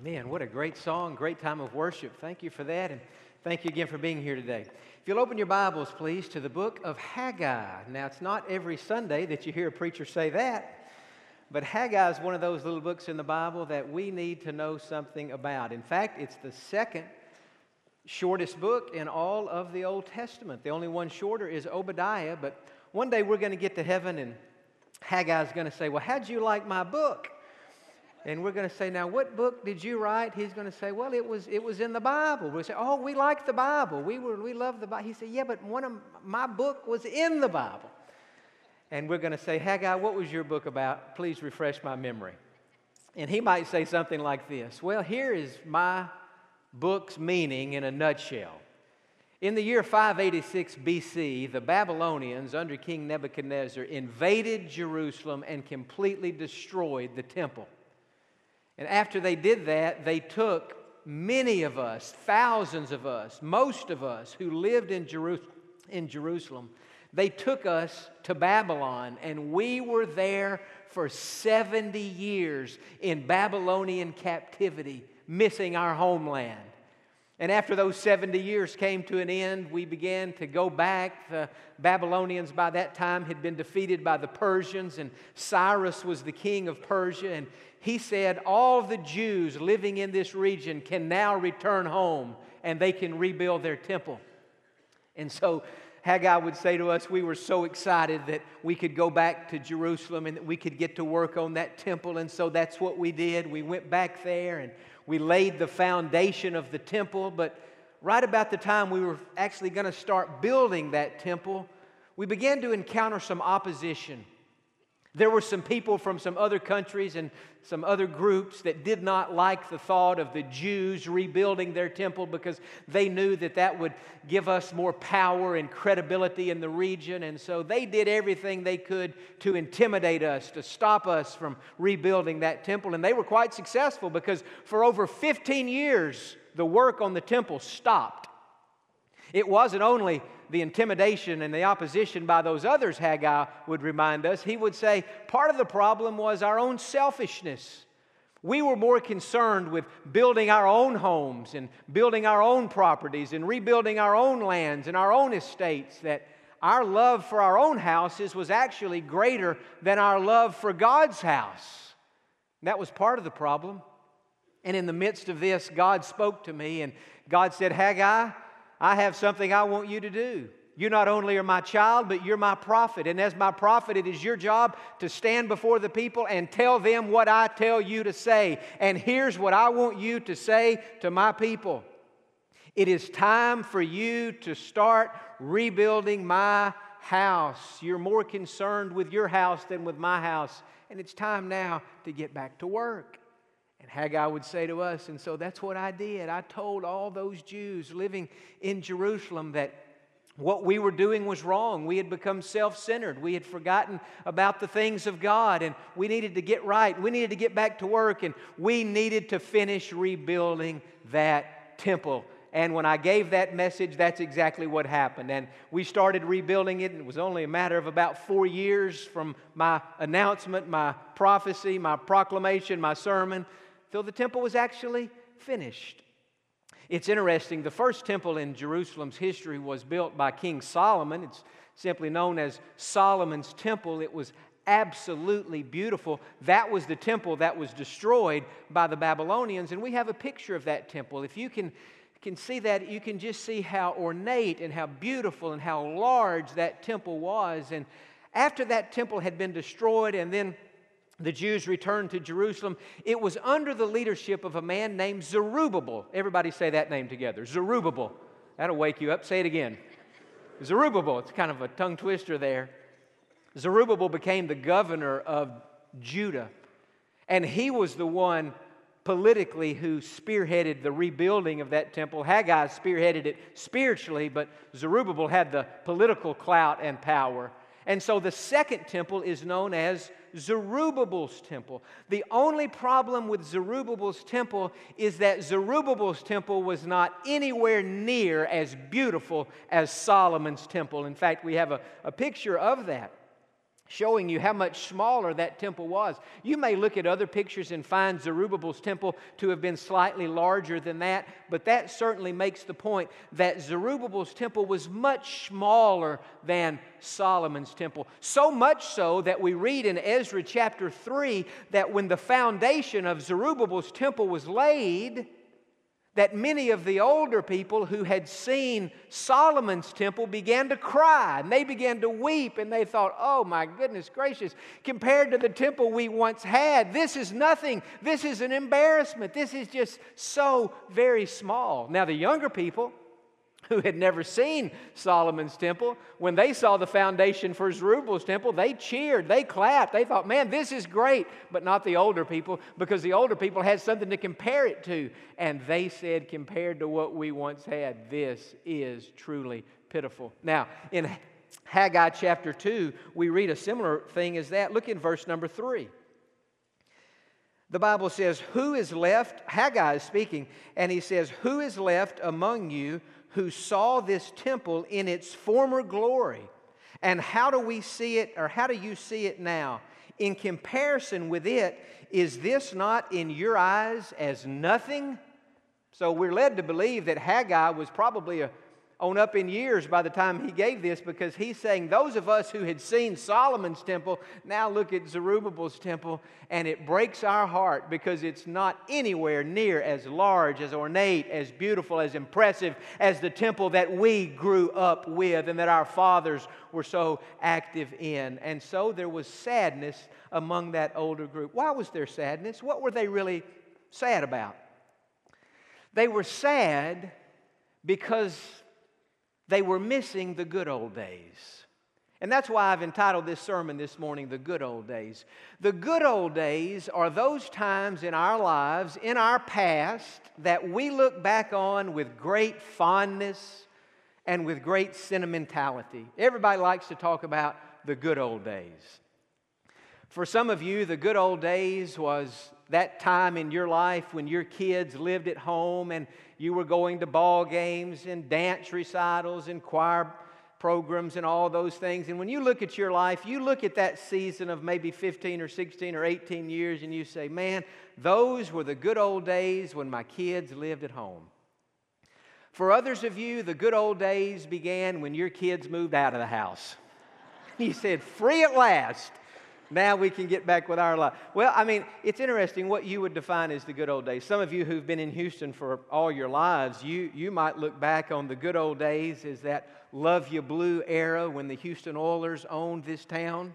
Man, what a great song, great time of worship. Thank you for that, and thank you again for being here today. If you'll open your Bibles, please, to the book of Haggai. Now, it's not every Sunday that you hear a preacher say that, but Haggai is one of those little books in the Bible that we need to know something about. In fact, it's the second shortest book in all of the Old Testament. The only one shorter is Obadiah, but one day we're going to get to heaven, and Haggai is going to say, well, how'd you like my book? And we're going to say, now, what book did you write? He's going to say, well, it was in the Bible. We'll say, oh, we like the Bible. We love the Bible. He said, yeah, but one of my book was in the Bible. And we're going to say, Haggai, what was your book about? Please refresh my memory. And he might say something like this, well, here is my book's meaning in a nutshell. In the year 586 BC, the Babylonians under King Nebuchadnezzar invaded Jerusalem and completely destroyed the temple. And after they did that, they took many of us, thousands of us, most of us who lived in Jerusalem, they took us to Babylon, and we were there for 70 years in Babylonian captivity, missing our homeland. And after those 70 years came to an end, we began to go back. The Babylonians by that time had been defeated by the Persians, and Cyrus was the king of Persia. And he said, all the Jews living in this region can now return home, and they can rebuild their temple. And so Haggai would say to us, we were so excited that we could go back to Jerusalem and that we could get to work on that temple. And so that's what we did. We went back there and we laid the foundation of the temple. But right about the time we were actually going to start building that temple, we began to encounter some opposition. There were some people from some other countries and some other groups that did not like the thought of the Jews rebuilding their temple because they knew that that would give us more power and credibility in the region. And so they did everything they could to intimidate us, to stop us from rebuilding that temple. And they were quite successful because for over 15 years, the work on the temple stopped. It wasn't only the intimidation and the opposition by those others, Haggai would remind us. He would say part of the problem was our own selfishness. We were more concerned with building our own homes and building our own properties and rebuilding our own lands and our own estates, that our love for our own houses was actually greater than our love for God's house. And that was part of the problem. And in the midst of this, God spoke to me, and God said, Haggai, I have something I want you to do. You not only are my child, but you're my prophet. And as my prophet, it is your job to stand before the people and tell them what I tell you to say. And here's what I want you to say to my people. It is time for you to start rebuilding my house. You're more concerned with your house than with my house. And it's time now to get back to work. And Haggai would say to us, and so that's what I did. I told all those Jews living in Jerusalem that what we were doing was wrong. We had become self-centered. We had forgotten about the things of God, and we needed to get right. We needed to get back to work, and we needed to finish rebuilding that temple. And when I gave that message, that's exactly what happened. And we started rebuilding it. It was only a matter of about 4 years from my announcement, my prophecy, my proclamation, my sermon, till the temple was actually finished. It's interesting, the first temple in Jerusalem's history was built by King Solomon. It's simply known as Solomon's Temple. It was absolutely beautiful. That was the temple that was destroyed by the Babylonians, and we have a picture of that temple. If you can see that, you can just see how ornate and how beautiful and how large that temple was. And after that temple had been destroyed and then the Jews returned to Jerusalem, it was under the leadership of a man named Zerubbabel. Everybody say that name together. Zerubbabel. That'll wake you up. Say it again. Zerubbabel. It's kind of a tongue twister there. Zerubbabel became the governor of Judah. And he was the one politically who spearheaded the rebuilding of that temple. Haggai spearheaded it spiritually, but Zerubbabel had the political clout and power. And so the second temple is known as Zerubbabel's temple. The only problem with Zerubbabel's temple is that Zerubbabel's temple was not anywhere near as beautiful as Solomon's temple. In fact, we have a picture of that. showing you how much smaller that temple was. You may look at other pictures and find Zerubbabel's temple to have been slightly larger than that, but that certainly makes the point that Zerubbabel's temple was much smaller than Solomon's temple. So much so that we read in Ezra chapter 3 that when the foundation of Zerubbabel's temple was laid, that many of the older people who had seen Solomon's temple began to cry, and they began to weep, and they thought, oh my goodness gracious, compared to the temple we once had, this is nothing. This is an embarrassment. This is just so very small. Now the younger people who had never seen Solomon's temple, when they saw the foundation for Zerubbabel's temple, they cheered, they clapped, they thought, man, this is great, but not the older people, because the older people had something to compare it to. And they said, compared to what we once had, this is truly pitiful. Now, in Haggai chapter 2, we read a similar thing as that. Look in verse number 3. The Bible says, who is left? Haggai is speaking, and he says, who is left among you who saw this temple in its former glory? And how do we see it, or how do you see it now? In comparison with it, is this not in your eyes as nothing? So we're led to believe that Haggai was probably on up in years by the time he gave this, because he's saying those of us who had seen Solomon's temple now look at Zerubbabel's temple, and it breaks our heart because it's not anywhere near as large, as ornate, as beautiful, as impressive as the temple that we grew up with and that our fathers were so active in. And so there was sadness among that older group. Why was there sadness? What were they really sad about? They were sad because they were missing the good old days. And that's why I've entitled this sermon this morning, The Good Old Days. The good old days are those times in our lives, in our past, that we look back on with great fondness and with great sentimentality. Everybody likes to talk about the good old days. For some of you, the good old days was that time in your life when your kids lived at home and you were going to ball games and dance recitals and choir programs and all those things. And when you look at your life, you look at that season of maybe 15 or 16 or 18 years and you say, man, those were the good old days when my kids lived at home. For others of you, the good old days began when your kids moved out of the house. You said, free at last. Now we can get back with our life. Well, I mean, it's interesting what you would define as the good old days. Some of you who've been in Houston for all your lives, you might look back on the good old days as that Love You Blue era when the Houston Oilers owned this town.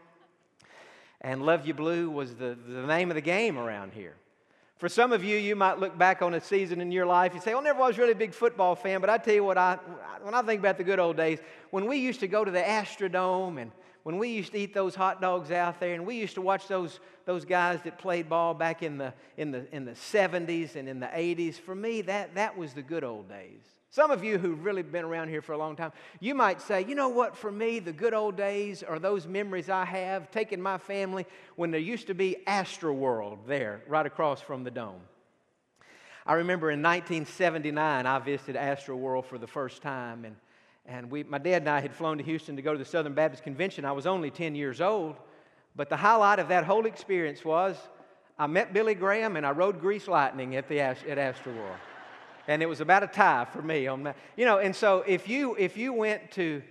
And Love You Blue was the name of the game around here. For some of you, you might look back on a season in your life and say, I never was really a big football fan, but I tell you what, when I think about the good old days, when we used to go to the Astrodome and when we used to eat those hot dogs out there, and we used to watch those guys that played ball back in the 70s and in the 80s, for me, that was the good old days. Some of you who've really been around here for a long time, you might say, you know what, for me, the good old days are those memories I have taking my family when there used to be Astroworld there, right across from the dome. I remember in 1979, I visited Astroworld for the first time, and my dad and I had flown to Houston to go to the Southern Baptist Convention. I was only 10 years old, but the highlight of that whole experience was I met Billy Graham and I rode Grease Lightning at Astroworld. And it was about a tie for me on that. And so if you went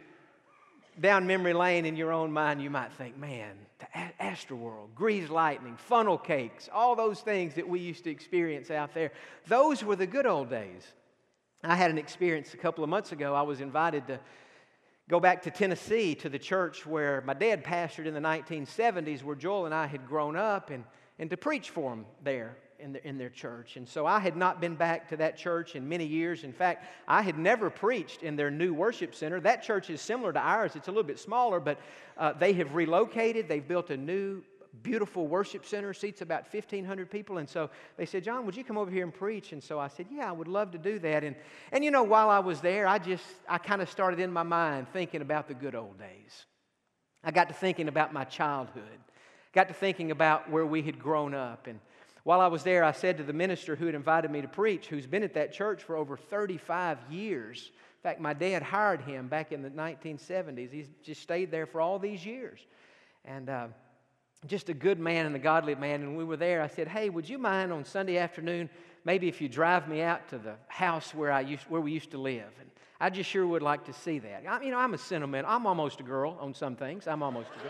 down memory lane in your own mind, you might think, man, the Astroworld, Grease Lightning, funnel cakes, all those things that we used to experience out there, those were the good old days. I had an experience a couple of months ago. I was invited to go back to Tennessee to the church where my dad pastored in the 1970s, where Joel and I had grown up, and to preach for them there in their church. And so I had not been back to that church in many years. In fact, I had never preached in their new worship center. That church is similar to ours. It's a little bit smaller, but they have relocated. They've built a new beautiful worship center, seats about 1,500 people. And so they said, John, would you come over here and preach? And so I said, yeah, I would love to do that. And while I was there, I kind of started in my mind thinking about the good old days. I got to thinking about my childhood. Got to thinking about where we had grown up. And while I was there, I said to the minister who had invited me to preach, who's been at that church for over 35 years. In fact, my dad hired him back in the 1970s. He's just stayed there for all these years. and just a good man and a godly man. And we were there. I said, hey, would you mind on Sunday afternoon, maybe if you drive me out to the house where we used to live? And I just sure would like to see that. I'm a sentimental. I'm almost a girl on some things. I'm almost a girl.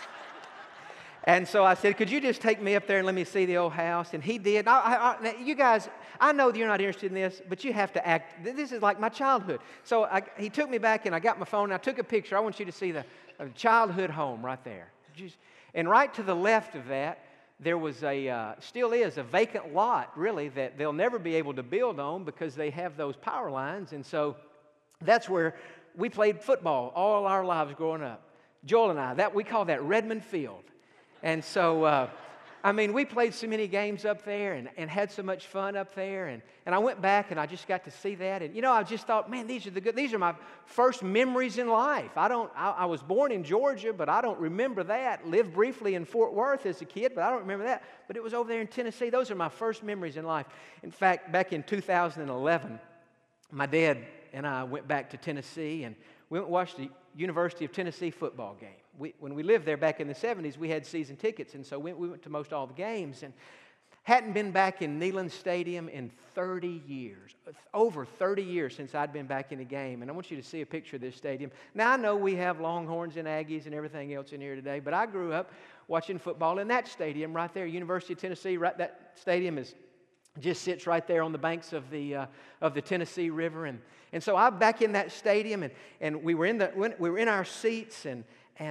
And so I said, could you just take me up there and let me see the old house? And he did. Now, you guys, I know that you're not interested in this, but you have to act. This is like my childhood. So he took me back, and I got my phone, and I took a picture. I want you to see the childhood home right there. And right to the left of that, there was still is a vacant lot, really, that they'll never be able to build on because they have those power lines. And so that's where we played football all our lives growing up. Joel and I, we call that Redmond Field. And so, we played so many games up there and had so much fun up there. And I went back and I just got to see that. And, I just thought, man, these are my first memories in life. I was born in Georgia, but I don't remember that. Lived briefly in Fort Worth as a kid, but I don't remember that. But it was over there in Tennessee. Those are my first memories in life. In fact, back in 2011, my dad and I went back to Tennessee and we went and watched the University of Tennessee football game. When we lived there back in the 70s, we had season tickets, and so we went to most all the games. And hadn't been back in Neyland Stadium in 30 years, over 30 years since I'd been back in a game. And I want you to see a picture of this stadium. Now, I know we have Longhorns and Aggies and everything else in here today, but I grew up watching football in that stadium right there, University of Tennessee. Right, that stadium just sits right there on the banks of the Tennessee River. And so I'm back in that stadium, and we were in our seats, and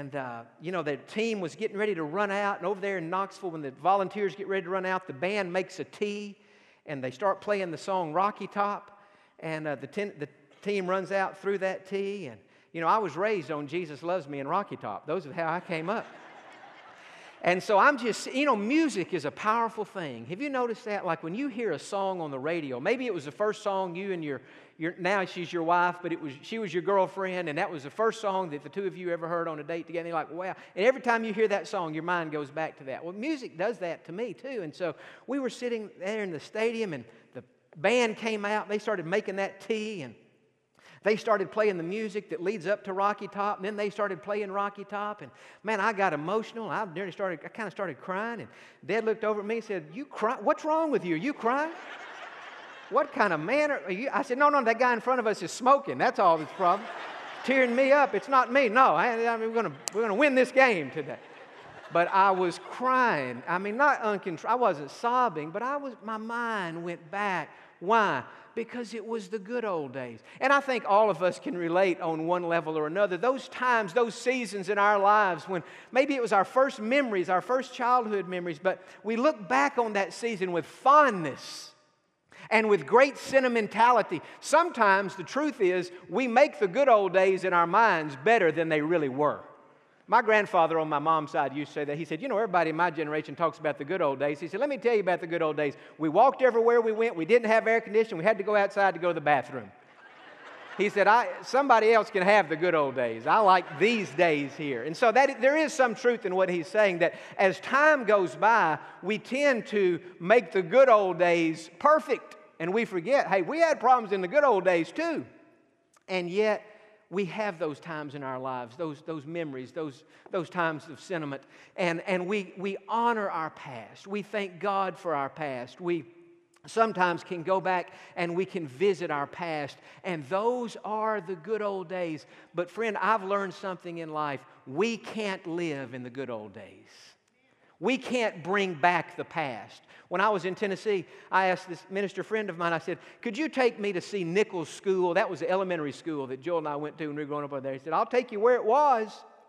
the team was getting ready to run out. And over there in Knoxville, when the volunteers get ready to run out, the band makes a tee, and they start playing the song Rocky Top. And the team runs out through that tee. And, I was raised on Jesus Loves Me and Rocky Top. Those are how I came up. And so I'm just, music is a powerful thing. Have you noticed that? Like when you hear a song on the radio, maybe it was the first song you and your now she's your wife, but she was your girlfriend, and that was the first song that the two of you ever heard on a date together. And you're like, wow. And every time you hear that song, your mind goes back to that. Well, music does that to me too. And so we were sitting there in the stadium, and the band came out. They started making that tee, and they started playing the music that leads up to Rocky Top, and then they started playing Rocky Top, and man, I got emotional. I kind of started crying, and Dad looked over at me and said, "You cry? What's wrong with you? Are you crying? What kind of man are you?" I said, no, that guy in front of us is smoking. That's all that's the problem. Tearing me up. It's not me. No, we're gonna win this game today. But I was crying. Not uncontrolled. I wasn't sobbing, but my mind went back. Why? Because it was the good old days. And I think all of us can relate on one level or another. Those times, those seasons in our lives when maybe it was our first memories, our first childhood memories, but we look back on that season with fondness and with great sentimentality. Sometimes the truth is we make the good old days in our minds better than they really were. My grandfather on my mom's side used to say that. He said, everybody in my generation talks about the good old days. He said, let me tell you about the good old days. We walked everywhere we went. We didn't have air conditioning. We had to go outside to go to the bathroom. He said, somebody else can have the good old days. I like these days here. And so there is some truth in what he's saying, that as time goes by, we tend to make the good old days perfect. And we forget, hey, we had problems in the good old days too. And yet, we have those times in our lives, those memories, those times of sentiment, and we honor our past. We thank God for our past. We sometimes can go back and we can visit our past, and those are the good old days. But friend, I've learned something in life. We can't live in the good old days. We can't bring back the past. When I was in Tennessee, I asked this minister friend of mine, I said, could you take me to see Nichols School? That was the elementary school that Joel and I went to when we were growing up over there. He said, I'll take you where it was.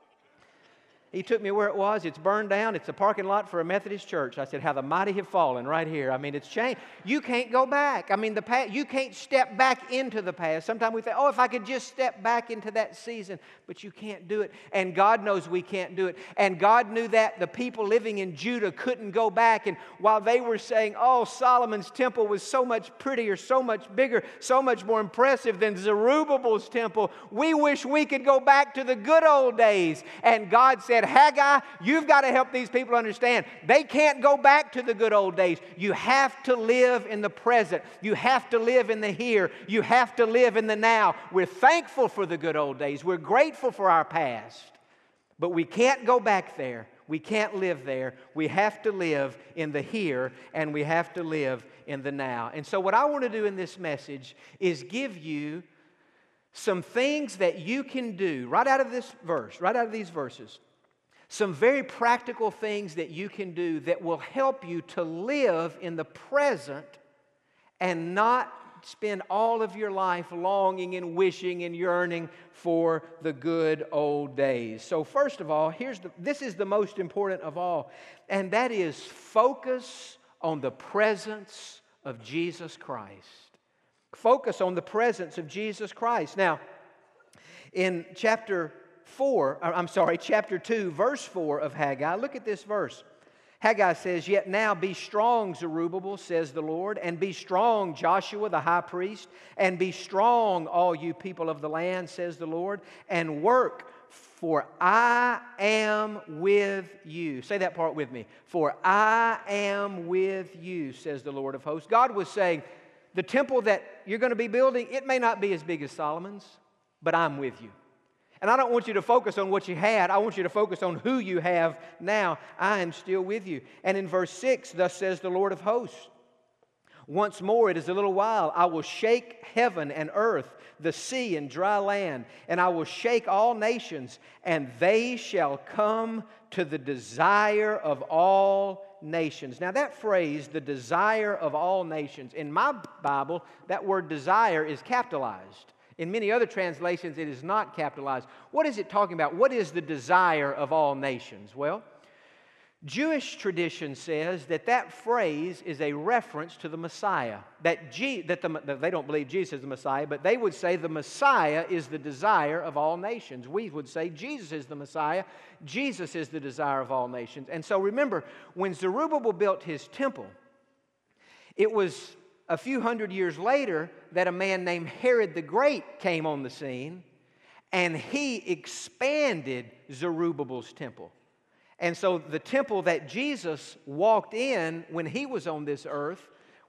He took me where it was. It's burned down. It's a parking lot for a Methodist church. I said, how the mighty have fallen right here. It's changed. You can't go back. The past, you can't step back into the past. Sometimes we think, if I could just step back into that season. But you can't do it. And God knows we can't do it. And God knew that the people living in Judah couldn't go back. And while they were saying, Solomon's temple was so much prettier, so much bigger, so much more impressive than Zerubbabel's temple, we wish we could go back to the good old days. And God said, Haggai, you've got to help these people understand. They can't go back to the good old days. You have to live in the present. You have to live in the here. You have to live in the now. We're thankful for the good old days. We're grateful for our past. But we can't go back there. We can't live there. We have to live in the here, and we have to live in the now. And so what I want to do in this message is give you some things that you can do right out of this verse, right out of these verses. Some very practical things that you can do that will help you to live in the present and not spend all of your life longing and wishing and yearning for the good old days. So first of all, this is the most important of all, and that is focus on the presence of Jesus Christ. Focus on the presence of Jesus Christ. Now, in chapter 2, verse 4 of Haggai, look at this verse. Haggai says, "Yet now be strong, Zerubbabel, says the Lord, and be strong, Joshua the high priest, and be strong, all you people of the land, says the Lord, and work, for I am with you." Say that part with me. "For I am with you, says the Lord of hosts." God was saying, the temple that you're going to be building, it may not be as big as Solomon's, but I'm with you. And I don't want you to focus on what you had. I want you to focus on who you have now. I am still with you. And in verse 6, thus says the Lord of hosts, "Once more it is a little while. I will shake heaven and earth, the sea and dry land, and I will shake all nations, and they shall come to the desire of all nations." Now that phrase, the desire of all nations, in my Bible, that word desire is capitalized. In many other translations, it is not capitalized. What is it talking about? What is the desire of all nations? Well, Jewish tradition says that phrase is a reference to the Messiah. That they don't believe Jesus is the Messiah, but they would say the Messiah is the desire of all nations. We would say Jesus is the Messiah. Jesus is the desire of all nations. And so remember, when Zerubbabel built his temple, it was a few hundred years later that a man named Herod the Great came on the scene, and he expanded Zerubbabel's temple. And so the temple that Jesus walked in when he was on this earth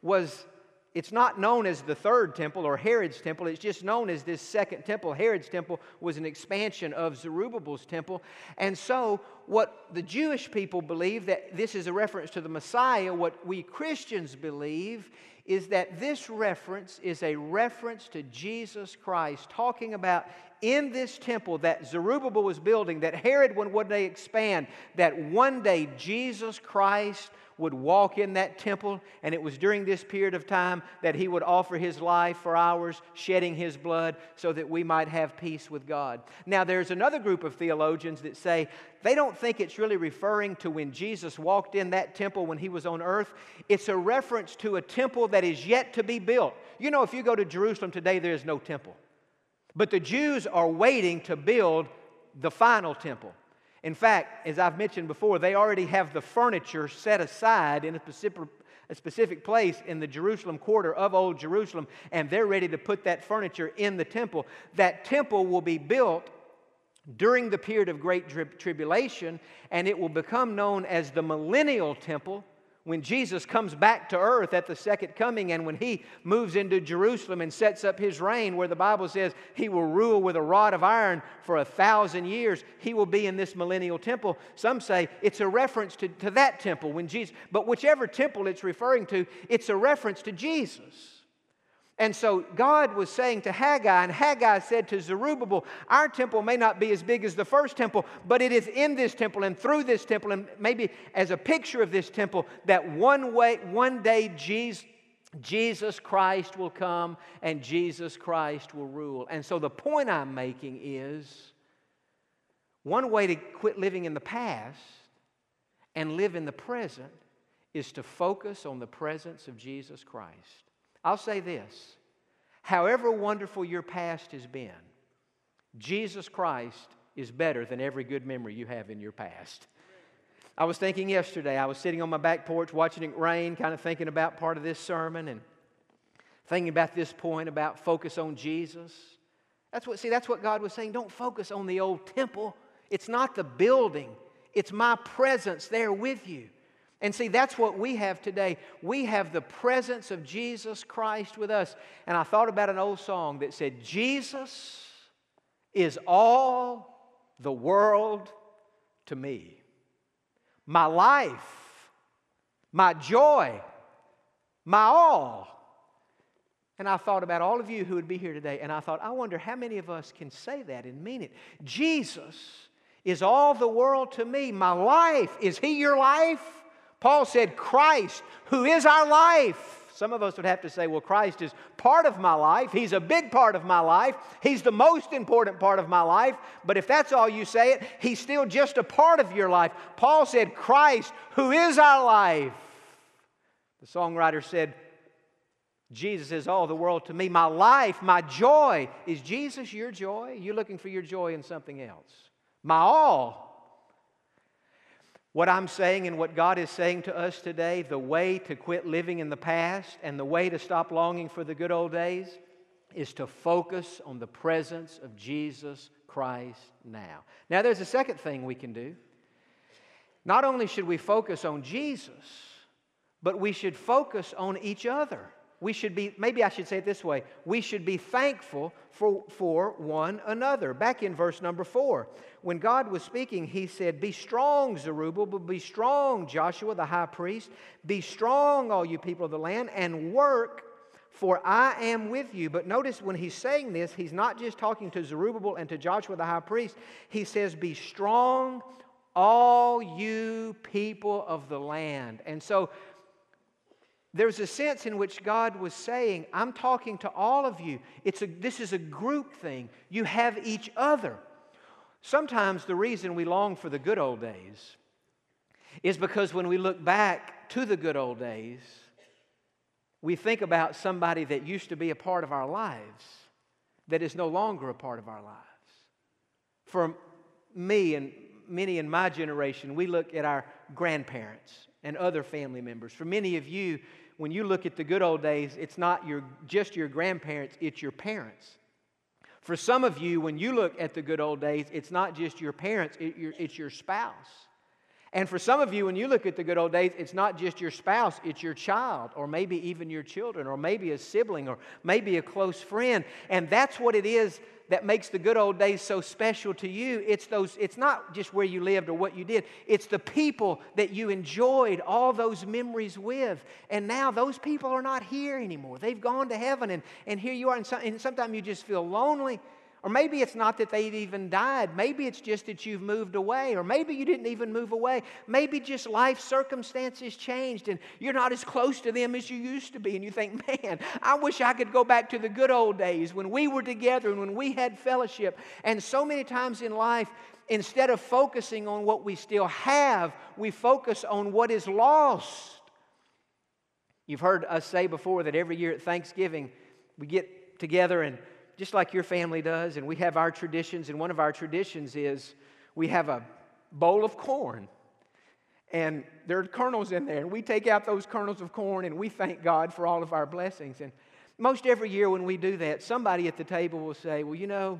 it's not known as the third temple or Herod's temple. It's just known as this second temple. Herod's temple was an expansion of Zerubbabel's temple. And so what the Jewish people believe, that this is a reference to the Messiah, what we Christians believe is that this reference is a reference to Jesus Christ, talking about in this temple that Zerubbabel was building, that Herod would one day expand, that one day Jesus Christ would walk in that temple, and it was during this period of time that he would offer his life for ours, shedding his blood so that we might have peace with God. Now, there's another group of theologians that say they don't think it's really referring to when Jesus walked in that temple when he was on earth. It's a reference to a temple that is yet to be built. You know, if you go to Jerusalem today, there is no temple. But the Jews are waiting to build the final temple. In fact, as I've mentioned before, they already have the furniture set aside in a specific place in the Jerusalem quarter of Old Jerusalem, and they're ready to put that furniture in the temple. That temple will be built during the period of Great Tribulation, and it will become known as the Millennial Temple when Jesus comes back to earth at the second coming, and when he moves into Jerusalem and sets up his reign, where the Bible says he will rule with a rod of iron for 1,000 years. He will be in this millennial temple. Some say it's a reference to that temple when Jesus, but whichever temple it's referring to, it's a reference to Jesus. And so God was saying to Haggai, and Haggai said to Zerubbabel, our temple may not be as big as the first temple, but it is in this temple and through this temple, and maybe as a picture of this temple, that one day Jesus Christ will come and Jesus Christ will rule. And so the point I'm making is, one way to quit living in the past and live in the present is to focus on the presence of Jesus Christ. I'll say this, however wonderful your past has been, Jesus Christ is better than every good memory you have in your past. I was thinking yesterday, I was sitting on my back porch watching it rain, kind of thinking about part of this sermon and thinking about this point about focus on Jesus. That's what God was saying. Don't focus on the old temple. It's not the building. It's my presence there with you. And see, that's what we have today. We have the presence of Jesus Christ with us. And I thought about an old song that said, Jesus is all the world to me. My life, my joy, my all. And I thought about all of you who would be here today, and I thought, I wonder how many of us can say that and mean it. Jesus is all the world to me. My life, is He your life? Paul said, Christ, who is our life. Some of us would have to say, well, Christ is part of my life. He's a big part of my life. He's the most important part of my life. But if that's all you say it, He's still just a part of your life. Paul said, Christ, who is our life. The songwriter said, Jesus is all the world to me. My life, my joy. Is Jesus your joy? You're looking for your joy in something else. My all. What I'm saying and what God is saying to us today, the way to quit living in the past and the way to stop longing for the good old days is to focus on the presence of Jesus Christ now. Now, there's a second thing we can do. Not only should we focus on Jesus, but we should focus on each other. We should be, maybe I should say it this way, we should be thankful for one another. Back in verse number 4, when God was speaking, He said, be strong, Zerubbabel, be strong, Joshua the high priest, be strong, all you people of the land, and work, for I am with you. But notice when He's saying this, He's not just talking to Zerubbabel and to Joshua the high priest. He says, be strong, all you people of the land. And so, there's a sense in which God was saying, I'm talking to all of you. This is a group thing. You have each other. Sometimes the reason we long for the good old days is because when we look back to the good old days, we think about somebody that used to be a part of our lives that is no longer a part of our lives. For me and many in my generation, we look at our grandparents and other family members. For many of you, when you look at the good old days, it's not just your grandparents, it's your parents. For some of you, when you look at the good old days, it's not just your parents, it's your spouse. And for some of you, when you look at the good old days, it's not just your spouse, it's your child, or maybe even your children, or maybe a sibling, or maybe a close friend. And that's what it is that makes the good old days so special to you. It's not just where you lived or what you did. It's the people that you enjoyed all those memories with. And now those people are not here anymore. They've gone to heaven, and here you are. And sometimes you just feel lonely. Or maybe it's not that they've even died. Maybe it's just that you've moved away. Or maybe you didn't even move away. Maybe just life circumstances changed and you're not as close to them as you used to be. And you think, man, I wish I could go back to the good old days when we were together and when we had fellowship. And so many times in life, instead of focusing on what we still have, we focus on what is lost. You've heard us say before that every year at Thanksgiving, we get together and just like your family does, and we have our traditions, and one of our traditions is we have a bowl of corn, and there are kernels in there, and we take out those kernels of corn, and we thank God for all of our blessings. And most every year when we do that, somebody at the table will say, well, you know,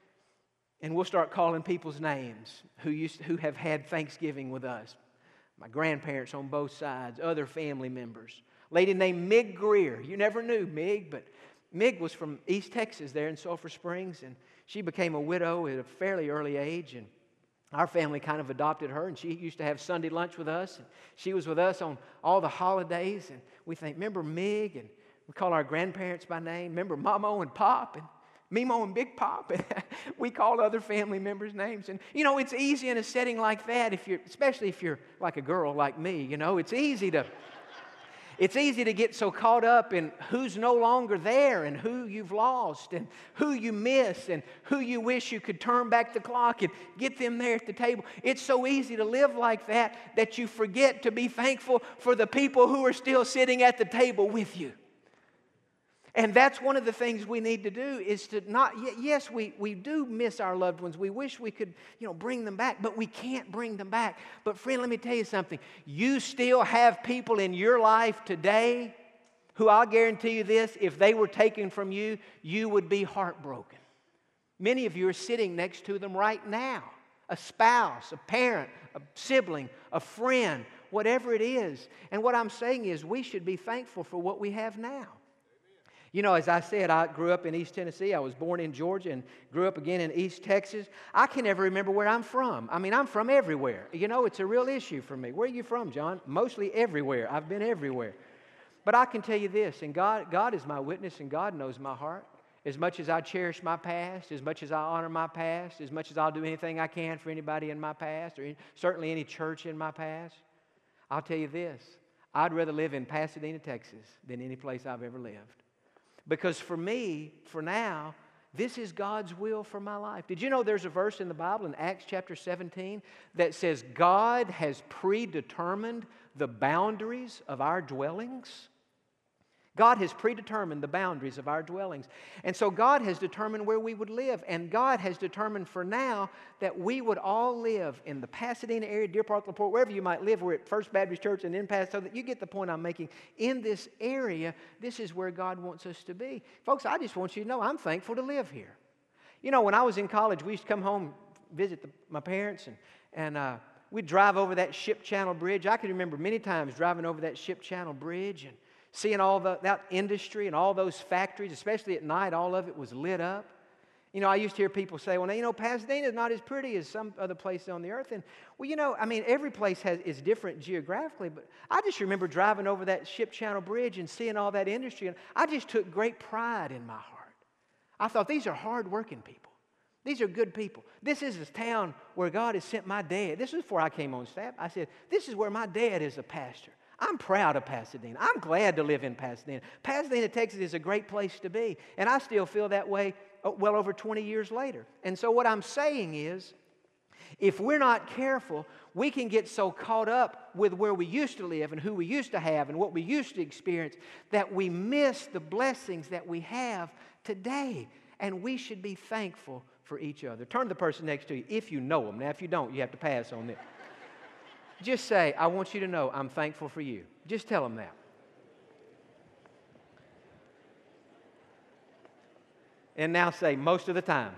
and we'll start calling people's names who have had Thanksgiving with us. My grandparents on both sides, other family members. A lady named Mig Greer. You never knew Mig, but Mig was from East Texas there in Sulphur Springs, and she became a widow at a fairly early age, and our family kind of adopted her, and she used to have Sunday lunch with us, and she was with us on all the holidays, and we think, remember Mig, and we call our grandparents by name, remember Mamo and Pop, and Mimo and Big Pop, and we call other family members names, and you know, it's easy in a setting like that, especially if you're like a girl like me, you know, it's easy to get so caught up in who's no longer there and who you've lost and who you miss and who you wish you could turn back the clock and get them there at the table. It's so easy to live like that you forget to be thankful for the people who are still sitting at the table with you. And that's one of the things we need to do is to not, yes, we do miss our loved ones. We wish we could, bring them back, but we can't bring them back. But friend, let me tell you something. You still have people in your life today who I'll guarantee you this, if they were taken from you, you would be heartbroken. Many of you are sitting next to them right now. A spouse, a parent, a sibling, a friend, whatever it is. And what I'm saying is we should be thankful for what we have now. You know, as I said, I grew up in East Tennessee. I was born in Georgia and grew up again in East Texas. I can never remember where I'm from. I mean, I'm from everywhere. You know, it's a real issue for me. Where are you from, John? Mostly everywhere. I've been everywhere. But I can tell you this, and God is my witness, and God knows my heart. As much as I cherish my past, as much as I honor my past, as much as I'll do anything I can for anybody in my past, or certainly any church in my past, I'll tell you this, I'd rather live in Pasadena, Texas, than any place I've ever lived. Because for me, for now, this is God's will for my life. Did you know there's a verse in the Bible in Acts chapter 17 that says God has predetermined the boundaries of our dwellings? God has predetermined the boundaries of our dwellings. And so God has determined where we would live. And God has determined for now that we would all live in the Pasadena area, Deer Park, LaPorte, wherever you might live. We're at First Baptist Church and in Pasadena. So that you get the point I'm making. In this area, this is where God wants us to be. Folks, I just want you to know I'm thankful to live here. You know, when I was in college, we used to come home, visit my parents, and we'd drive over that Ship Channel Bridge. I can remember many times driving over that Ship Channel Bridge and seeing all that industry and all those factories, especially at night, all of it was lit up. You know, I used to hear people say, well, you know, Pasadena is not as pretty as some other places on the earth. And, well, you know, I mean, every place is different geographically, but I just remember driving over that Ship Channel Bridge and seeing all that industry, and I just took great pride in my heart. I thought, these are hard-working people. These are good people. This is the town where God has sent my dad. This is before I came on staff. I said, this is where my dad is a pastor. I'm proud of Pasadena. I'm glad to live in Pasadena. Pasadena, Texas is a great place to be. And I still feel that way well over 20 years later. And so what I'm saying is, if we're not careful, we can get so caught up with where we used to live and who we used to have and what we used to experience that we miss the blessings that we have today. And we should be thankful for each other. Turn to the person next to you if you know them. Now, if you don't, you have to pass on this. Just say, I want you to know I'm thankful for you. Just tell them that. And now say, most of the time.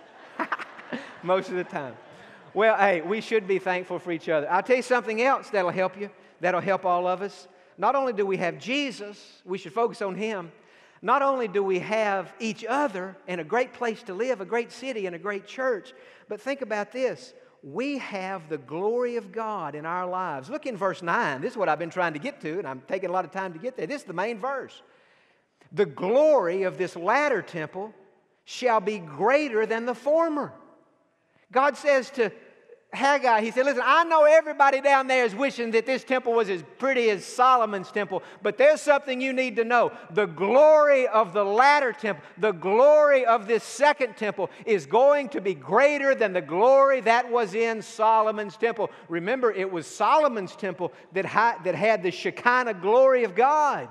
Most of the time. Well, hey, we should be thankful for each other. I'll tell you something else that'll help you. That'll help all of us. Not only do we have Jesus, we should focus on Him. Not only do we have each other and a great place to live, a great city and a great church, but think about this. We have the glory of God in our lives. Look in verse 9. This is what I've been trying to get to, and I'm taking a lot of time to get there. This is the main verse. The glory of this latter temple shall be greater than the former. God says to Haggai, He said, listen, I know everybody down there is wishing that this temple was as pretty as Solomon's temple, but there's something you need to know. The glory of the latter temple, the glory of this second temple is going to be greater than the glory that was in Solomon's temple. Remember, it was Solomon's temple that had the Shekinah glory of God.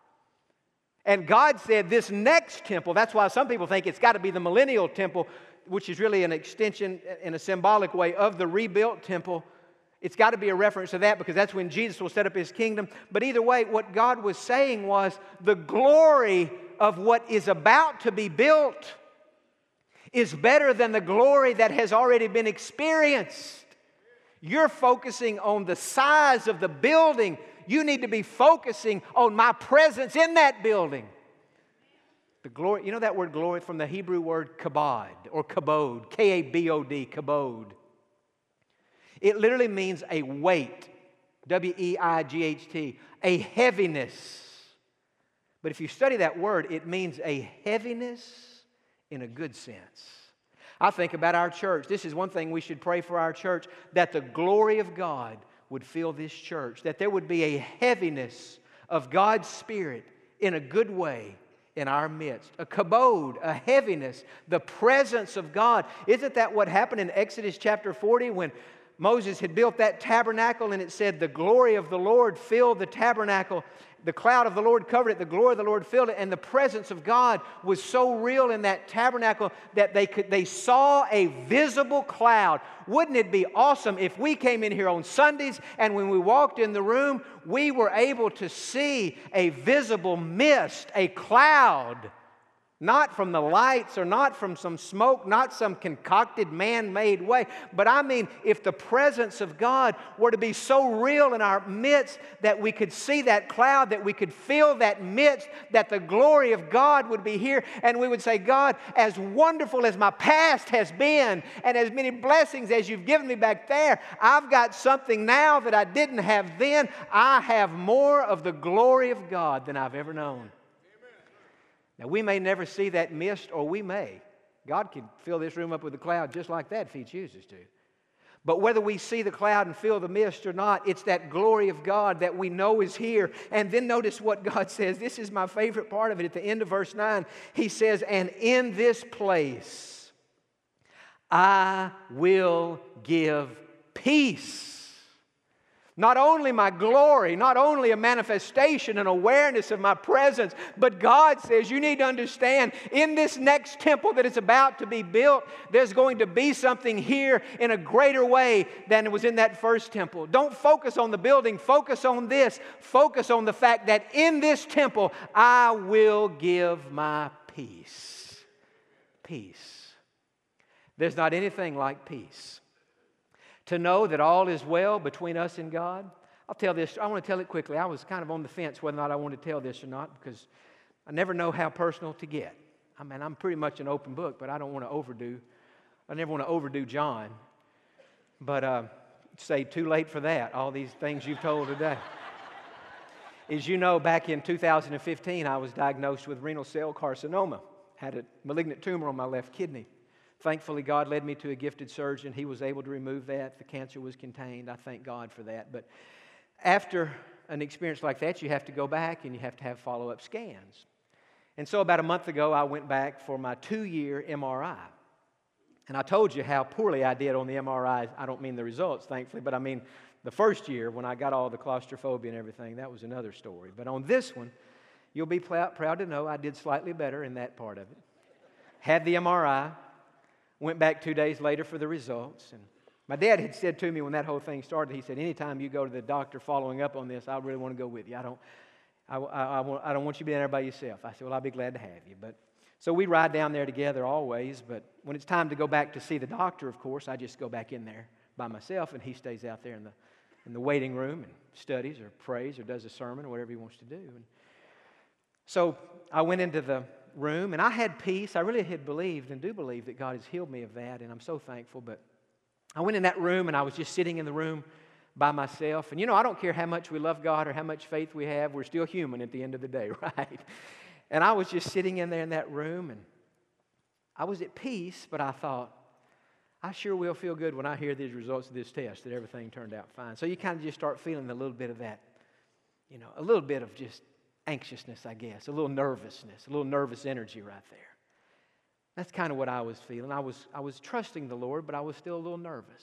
And God said this next temple, that's why some people think it's got to be the millennial temple, which is really an extension in a symbolic way of the rebuilt temple. It's got to be a reference to that because that's when Jesus will set up His kingdom. But either way, what God was saying was the glory of what is about to be built is better than the glory that has already been experienced. You're focusing on the size of the building. You need to be focusing on my presence in that building. The glory, you know that word glory from the Hebrew word kabod or kabod, K-A-B-O-D, kabod. It literally means a weight, W-E-I-G-H-T, a heaviness. But if you study that word, it means a heaviness in a good sense. I think about our church. This is one thing we should pray for our church, that the glory of God would fill this church, that there would be a heaviness of God's Spirit in a good way in our midst. A kabod, a heaviness, the presence of God. Isn't that what happened in Exodus chapter 40 when Moses had built that tabernacle and it said the glory of the Lord filled the tabernacle. The cloud of the Lord covered it, the glory of the Lord filled it, and the presence of God was so real in that tabernacle that they saw a visible cloud. Wouldn't it be awesome if we came in here on Sundays and when we walked in the room, we were able to see a visible mist, a cloud? Not from the lights or not from some smoke, not some concocted man-made way. But I mean, if the presence of God were to be so real in our midst that we could see that cloud, that we could feel that midst, that the glory of God would be here, and we would say, God, as wonderful as my past has been, and as many blessings as you've given me back there, I've got something now that I didn't have then. I have more of the glory of God than I've ever known. Now, we may never see that mist, or we may. God could fill this room up with a cloud just like that if He chooses to. But whether we see the cloud and feel the mist or not, it's that glory of God that we know is here. And then notice what God says. This is my favorite part of it. At the end of verse 9, He says, "And in this place I will give peace." Not only my glory, not only a manifestation and awareness of my presence, but God says you need to understand in this next temple that is about to be built, there's going to be something here in a greater way than it was in that first temple. Don't focus on the building, focus on this. Focus on the fact that in this temple I will give my peace. Peace. There's not anything like peace. To know that all is well between us and God. I'll tell this. I want to tell it quickly. I was kind of on the fence whether or not I wanted to tell this or not because I never know how personal to get. I mean, I'm pretty much an open book, but I don't want to overdo. I never want to overdo John. But say too late for that, all these things you've told today. As you know, back in 2015, I was diagnosed with renal cell carcinoma. Had a malignant tumor on my left kidney. Thankfully, God led me to a gifted surgeon. He was able to remove that. The cancer was contained. I thank God for that. But after an experience like that, you have to go back and you have to have follow-up scans. And so about a month ago, I went back for my 2-year MRI. And I told you how poorly I did on the MRI. I don't mean the results, thankfully, but I mean the first year when I got all the claustrophobia and everything. That was another story. But on this one, you'll be proud to know I did slightly better in that part of it. Had the MRI. Went back 2 days later for the results. And my dad had said to me when that whole thing started, he said, anytime you go to the doctor following up on this, I really want to go with you. I don't want you to be there by yourself. I said, well, I'll be glad to have you. So we ride down there together always. But when it's time to go back to see the doctor, of course, I just go back in there by myself. And he stays out there in the waiting room and studies or prays or does a sermon or whatever he wants to do. And so I went into the room, and I had peace. I really had believed and do believe that God has healed me of that, and I'm so thankful. But I went in that room, and I was just sitting in the room by myself. And I don't care how much we love God or how much faith we have, we're still human at the end of the day, right? And I was just sitting in there in that room, and I was at peace, but I thought, I sure will feel good when I hear these results of this test, that everything turned out fine. So you kind of just start feeling a little bit of that, a little bit of just anxiousness, I guess, a little nervousness, a little nervous energy right there. That's kind of what I was feeling. I was trusting the Lord, but I was still a little nervous.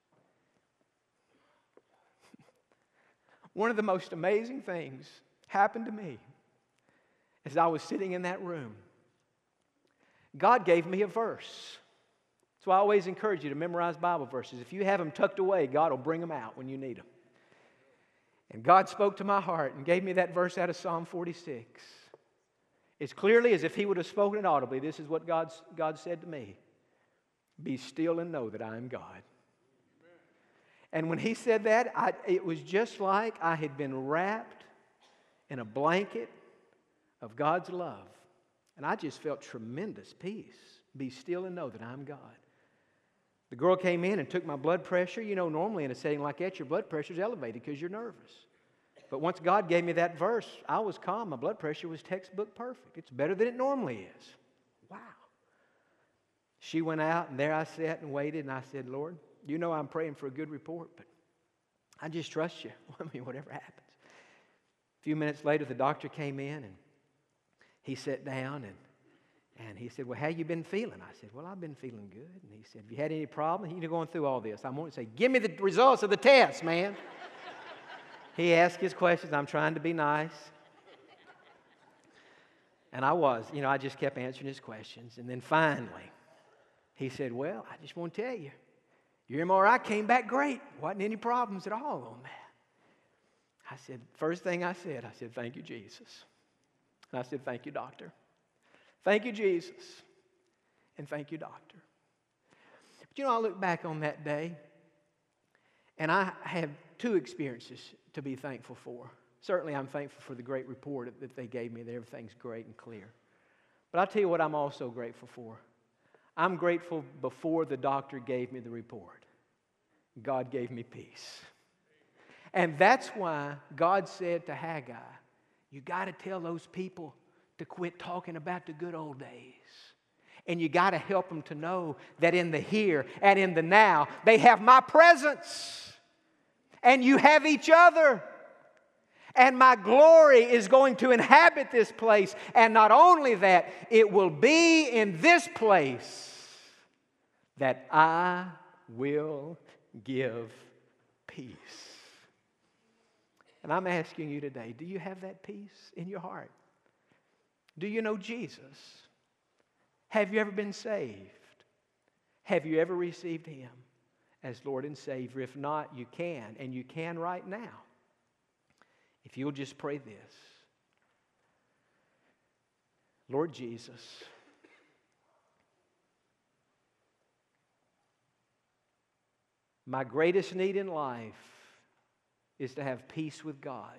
One of the most amazing things happened to me as I was sitting in that room. God gave me a verse. So I always encourage you to memorize Bible verses. If you have them tucked away, God will bring them out when you need them. And God spoke to my heart and gave me that verse out of Psalm 46. As clearly as if He would have spoken it audibly, this is what God said to me. Be still and know that I am God. And when He said that, it was just like I had been wrapped in a blanket of God's love. And I just felt tremendous peace. Be still and know that I'm God. The girl came in and took my blood pressure. Normally in a setting like that, your blood pressure is elevated because you're nervous. But once God gave me that verse, I was calm. My blood pressure was textbook perfect. It's better than it normally is. Wow. She went out, and there I sat and waited, and I said, Lord, I'm praying for a good report, but I just trust you. Whatever happens. A few minutes later, the doctor came in, and he sat down, and he said, well, how you been feeling? I said, well, I've been feeling good. And he said, have you had any problems? Going through all this. I want to say, give me the results of the test, man. He asked his questions. I'm trying to be nice. And I was. I just kept answering his questions. And then finally, he said, well, I just want to tell you, your MRI came back great. Wasn't any problems at all on that. I said, first thing I said, thank you, Jesus. And I said, thank you, doctor. Thank you, Jesus. And thank you, doctor. But you know, I look back on that day, and I have two experiences to be thankful for. Certainly, I'm thankful for the great report that they gave me, that everything's great and clear. But I'll tell you what I'm also grateful for. I'm grateful before the doctor gave me the report. God gave me peace. And that's why God said to Haggai, you got to tell those people to quit talking about the good old days. And you got to help them to know that in the here and in the now, they have my presence. And you have each other. And my glory is going to inhabit this place. And not only that, it will be in this place that I will give peace. And I'm asking you today, do you have that peace in your heart? Do you know Jesus? Have you ever been saved? Have you ever received Him as Lord and Savior? If not, you can, and you can right now. If you'll just pray this. Lord Jesus, my greatest need in life is to have peace with God.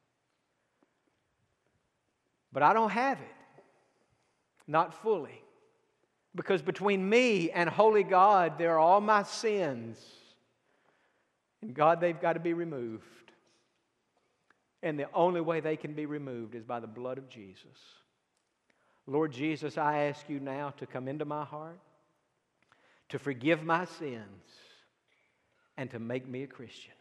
But I don't have it. Not fully. Because between me and holy God, there are all my sins. And God, they've got to be removed. And the only way they can be removed is by the blood of Jesus. Lord Jesus, I ask you now to come into my heart, to forgive my sins, and to make me a Christian.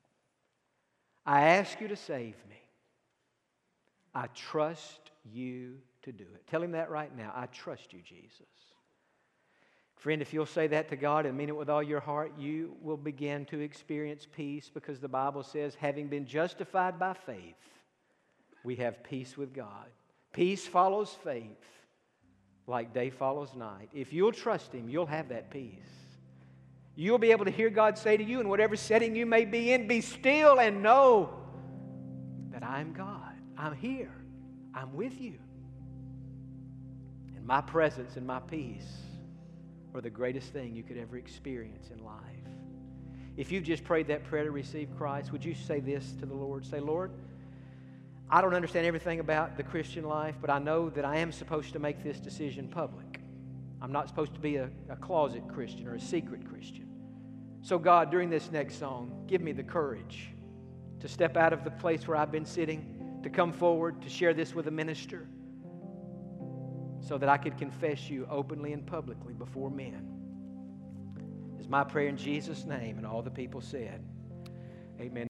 I ask you to save me. I trust you to do it. Tell Him that right now. I trust you, Jesus. Friend, if you'll say that to God and mean it with all your heart, you will begin to experience peace, because the Bible says, having been justified by faith, we have peace with God. Peace follows faith like day follows night. If you'll trust Him, you'll have that peace. You'll be able to hear God say to you in whatever setting you may be in, be still and know that I'm God. I'm here. I'm with you. And my presence and my peace are the greatest thing you could ever experience in life. If you've just prayed that prayer to receive Christ, would you say this to the Lord? Say, Lord, I don't understand everything about the Christian life, but I know that I am supposed to make this decision public. I'm not supposed to be a closet Christian or a secret Christian. So God, during this next song, give me the courage to step out of the place where I've been sitting, to come forward, to share this with a minister, so that I could confess you openly and publicly before men. Is my prayer in Jesus' name, and all the people said, amen.